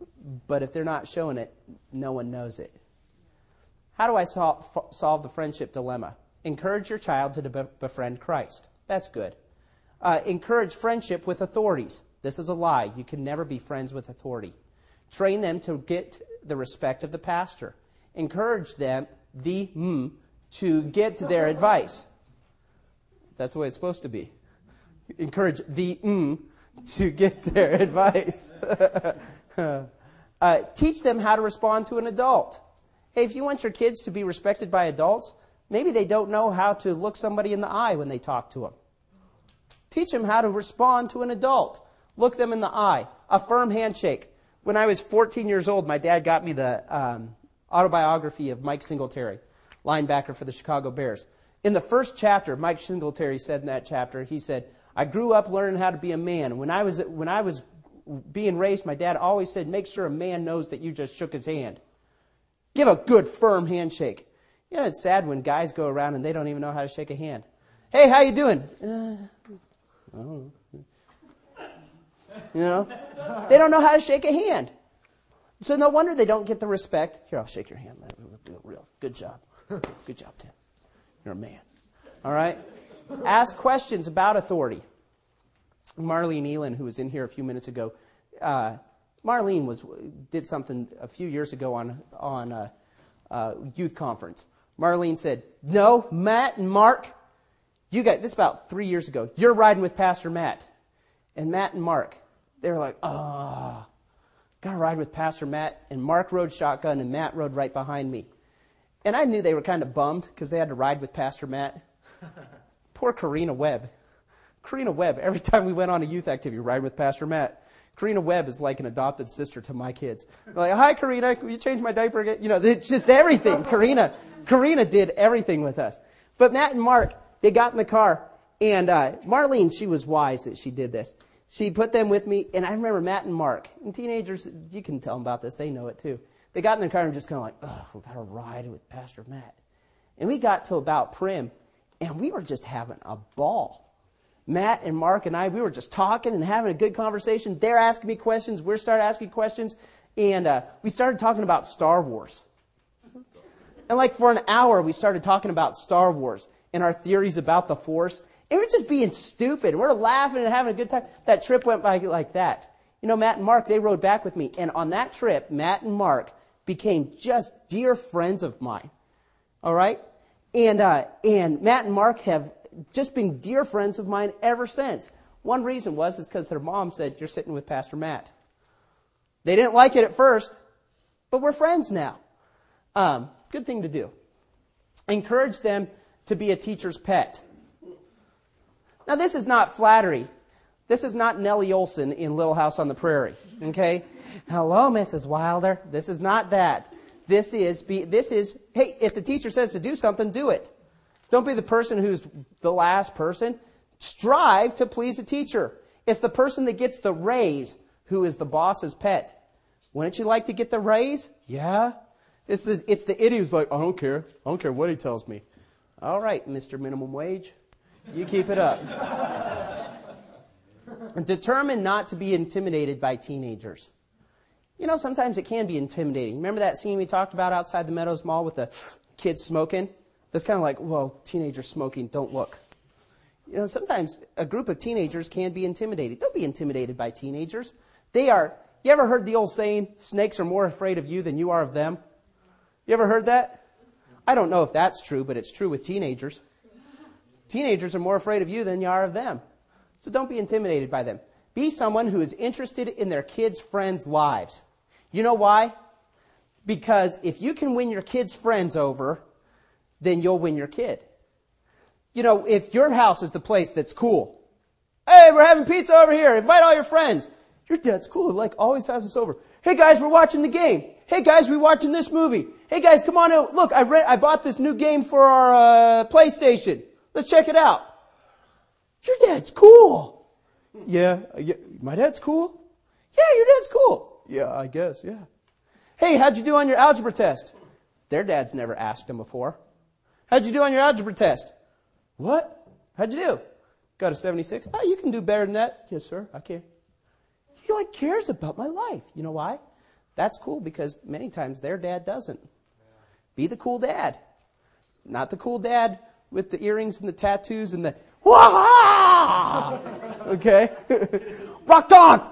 But if they're not showing it, no one knows it. How do I sol- f- solve the friendship dilemma? Encourage your child to be- befriend Christ. That's good. Uh, encourage friendship with authorities. This is a lie. You can never be friends with authority. Train them to get the respect of the pastor. Encourage them, the mm, to get their advice. That's the way it's supposed to be. Encourage the mm, to get their advice. uh, teach them how to respond to an adult. Hey, if you want your kids to be respected by adults, maybe they don't know how to look somebody in the eye when they talk to them. Teach them how to respond to an adult. Look them in the eye. A firm handshake. When I was fourteen years old, my dad got me the um, autobiography of Mike Singletary, linebacker for the Chicago Bears. In the first chapter, Mike Singletary said in that chapter, he said, I grew up learning how to be a man. When I was when I was being raised, my dad always said, make sure a man knows that you just shook his hand. Give a good, firm handshake. You know, it's sad when guys go around and they don't even know how to shake a hand. Hey, how you doing? Uh, I don't know. You know, they don't know how to shake a hand. So no wonder they don't get the respect. Here, I'll shake your hand. We'll do it real. Good job. Good job, Tim. You're a man. All right? Ask questions about authority. Marlene Elin, who was in here a few minutes ago, uh, Marlene was did something a few years ago on on a, a youth conference. Marlene said, no, Matt and Mark, you got this about three years ago. You're riding with Pastor Matt. And Matt and Mark, they were like, oh, got to ride with Pastor Matt. And Mark rode shotgun and Matt rode right behind me. And I knew they were kind of bummed because they had to ride with Pastor Matt. Poor Karina Webb. Karina Webb, every time we went on a youth activity, ride with Pastor Matt. Karina Webb is like an adopted sister to my kids. They're like, hi, Karina, will you change my diaper again? You know, it's just everything. Karina, Karina did everything with us. But Matt and Mark, they got in the car. And uh, Marlene, she was wise that she did this. She put them with me, and I remember Matt and Mark. And teenagers, you can tell them about this. They know it too. They got in their car and just kind of like, oh, we've got to ride with Pastor Matt. And we got to about Prim, and we were just having a ball. Matt and Mark and I, we were just talking and having a good conversation. They're asking me questions. We started asking questions. And uh, we started talking about Star Wars. And like for an hour, we started talking about Star Wars and our theories about the Force. And we're just being stupid. We're laughing and having a good time. That trip went by like that. You know, Matt and Mark, they rode back with me. And on that trip, Matt and Mark became just dear friends of mine. All right? And uh, and Matt and Mark have just been dear friends of mine ever since. One reason was is because their mom said, you're sitting with Pastor Matt. They didn't like it at first, but we're friends now. Um, good thing to do. Encourage them to be a teacher's pet. Now, this is not flattery. This is not Nellie Olson in Little House on the Prairie. Okay? Hello, Missus Wilder. This is not that. This is, be, this is, hey, if the teacher says to do something, do it. Don't be the person who's the last person. Strive to please the teacher. It's the person that gets the raise who is the boss's pet. Wouldn't you like to get the raise? Yeah. It's the, it's the idiot who's like, I don't care. I don't care what he tells me. All right, Mister Minimum Wage. You keep it up. Determined not to be intimidated by teenagers. You know, sometimes it can be intimidating. Remember that scene we talked about outside the Meadows Mall with the kids smoking? That's kind of like, whoa, teenagers smoking, don't look. You know, sometimes a group of teenagers can be intimidated. Don't be intimidated by teenagers. They are, you ever heard the old saying, snakes are more afraid of you than you are of them? You ever heard that? I don't know if that's true, but it's true with teenagers. Teenagers are more afraid of you than you are of them. So don't be intimidated by them. Be someone who is interested in their kids' friends' lives. You know why? Because if you can win your kids' friends over, then you'll win your kid. You know, if your house is the place that's cool. Hey, we're having pizza over here. Invite all your friends. Your dad's cool. Like, always has us over. Hey, guys, we're watching the game. Hey, guys, we're watching this movie. Hey, guys, come on out. Look, I read, I bought this new game for our uh, PlayStation. Let's check it out. Your dad's cool. Yeah, yeah, my dad's cool? Yeah, your dad's cool. Yeah, I guess, yeah. Hey, how'd you do on your algebra test? Their dads never asked them before. How'd you do on your algebra test? What? How'd you do? Got a seventy-six. Oh, you can do better than that. Yes, sir, I can. He like cares about my life. You know why? That's cool because many times their dad doesn't. Be the cool dad. Not the cool dad with the earrings and the tattoos and the wah! Okay? Rocked on!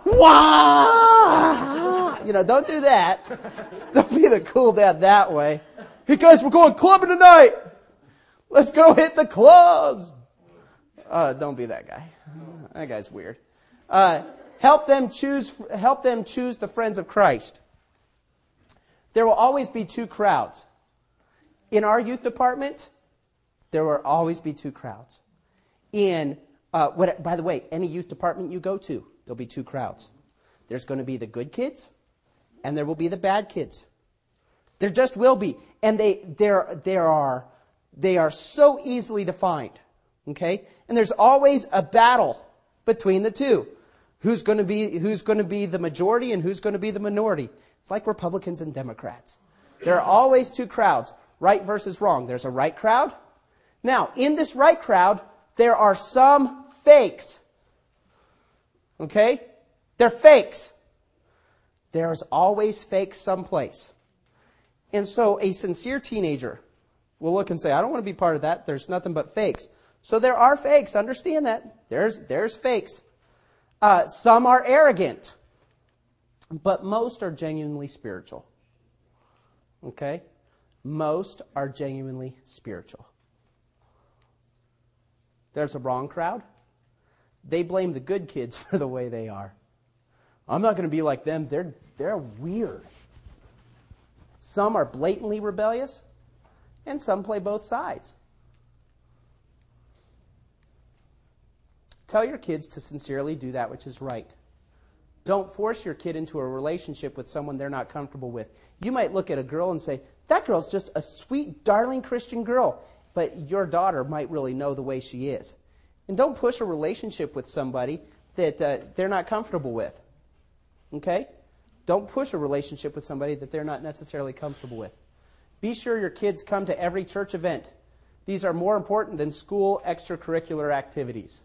Wah! You know, don't do that. Don't be the cool dad that way. Hey guys, we're going clubbing tonight! Let's go hit the clubs! Uh, don't be that guy. That guy's weird. Uh, help them choose, help them choose the friends of Christ. There will always be two crowds. In our youth department, there will always be two crowds. In, uh, what, by the way, any youth department you go to, there'll be two crowds. There's going to be the good kids, and there will be the bad kids. There just will be. And they, there, there are, they are so easily defined. Okay? And there's always a battle between the two. Who's going to be, who's going to be the majority and who's going to be the minority? It's like Republicans and Democrats. There are always two crowds, right versus wrong. There's a right crowd. Now, in this right crowd, there are some fakes. Okay? They're fakes. There's always fakes someplace. And so a sincere teenager will look and say, I don't want to be part of that. There's nothing but fakes. So there are fakes. Understand that. There's, there's fakes. Uh, some are arrogant. But most are genuinely spiritual. Okay? Most are genuinely spiritual. There's a wrong crowd. They blame the good kids for the way they are. I'm not going to be like them. They're, they're weird. Some are blatantly rebellious, and some play both sides. Tell your kids to sincerely do that which is right. Don't force your kid into a relationship with someone they're not comfortable with. You might look at a girl and say, that girl's just a sweet, darling Christian girl. But your daughter might really know the way she is. And don't push a relationship with somebody that uh, they're not comfortable with. Okay? Don't push a relationship with somebody that they're not necessarily comfortable with. Be sure your kids come to every church event. These are more important than school extracurricular activities.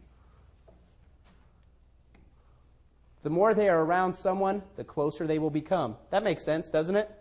The more they are around someone, the closer they will become. That makes sense, doesn't it?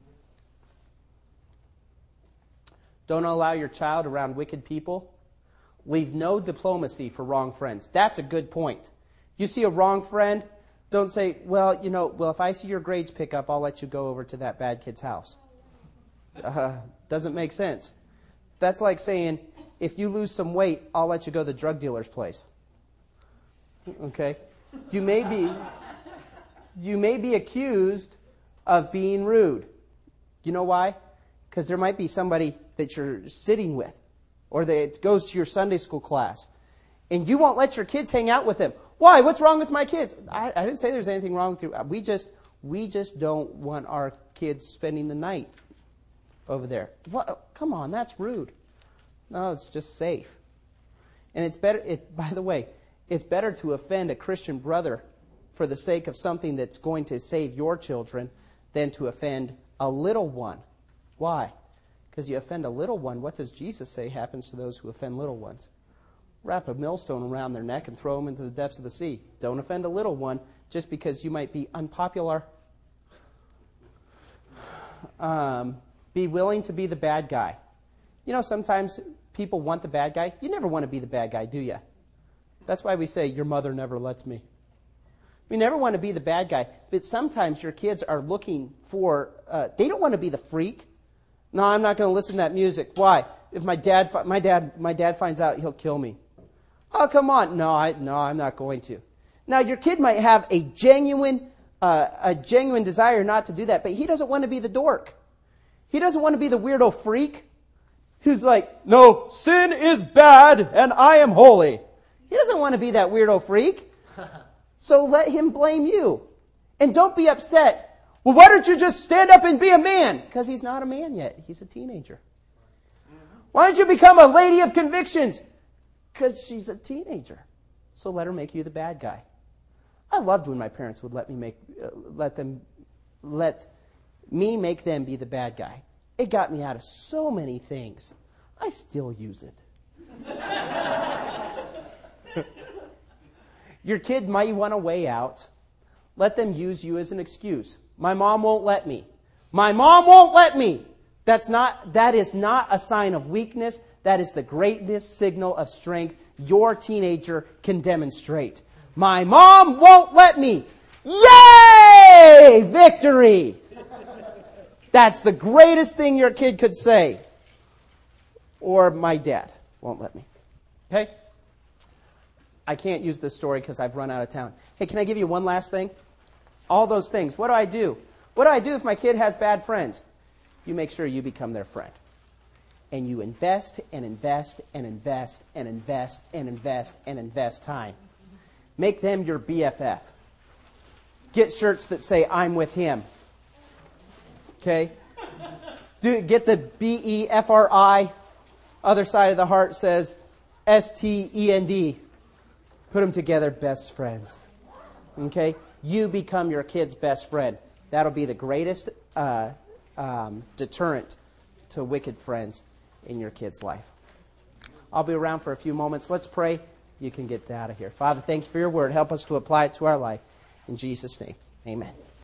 Don't allow your child around wicked people. Leave no diplomacy for wrong friends. That's a good point. You see a wrong friend, don't say, well, you know, well, if I see your grades pick up, I'll let you go over to that bad kid's house. Uh, doesn't make sense. That's like saying, if you lose some weight, I'll let you go to the drug dealer's place. Okay? You may be, you may be accused of being rude. You know why? Because there might be somebody that you're sitting with, or that goes to your Sunday school class, and you won't let your kids hang out with them. Why? What's wrong with my kids? I, I didn't say there's anything wrong with you. We just, we just don't want our kids spending the night over there. What? Come on, that's rude. No, it's just safe. And it's better. It, by the way, it's better to offend a Christian brother for the sake of something that's going to save your children than to offend a little one. Why? Because you offend a little one, what does Jesus say happens to those who offend little ones? Wrap a millstone around their neck and throw them into the depths of the sea. Don't offend a little one just because you might be unpopular. Um, be willing to be the bad guy. You know, sometimes people want the bad guy. You never want to be the bad guy, do you? That's why we say, your mother never lets me. We never want to be the bad guy. But sometimes your kids are looking for, uh, they don't want to be the freak. No, I'm not going to listen to that music. Why? If my dad, my dad, my dad finds out, he'll kill me. Oh, come on. No, I, no, I'm not going to. Now, your kid might have a genuine, uh, a genuine desire not to do that, but he doesn't want to be the dork. He doesn't want to be the weirdo freak who's like, no, sin is bad and I am holy. He doesn't want to be that weirdo freak. So let him blame you. And don't be upset. Well, why don't you just stand up and be a man? Because he's not a man yet. He's a teenager. Why don't you become a lady of convictions? Because she's a teenager. So let her make you the bad guy. I loved when my parents would let me make, uh, let them, let me make them be the bad guy. It got me out of so many things. I still use it. Your kid might want a way out. Let them use you as an excuse. My mom won't let me. My mom won't let me. That's not, that is not a sign of weakness. That is the greatest signal of strength your teenager can demonstrate. My mom won't let me. Yay! Victory! That's the greatest thing your kid could say. Or my dad won't let me. Okay? I can't use this story because I've run out of town. Hey, can I give you one last thing? All those things. What do I do? What do I do if my kid has bad friends? You make sure you become their friend. And you invest and invest and invest and invest and invest and invest time. Make them your B F F. Get shirts that say, I'm with him. Okay? Do, get the B E F R I. Other side of the heart says S T E N D. Put them together, best friends. Okay? You become your kid's best friend. That'll be the greatest uh, um, deterrent to wicked friends in your kid's life. I'll be around for a few moments. Let's pray. You can get out of here. Father, thank you for your word. Help us to apply it to our life. In Jesus' name, amen.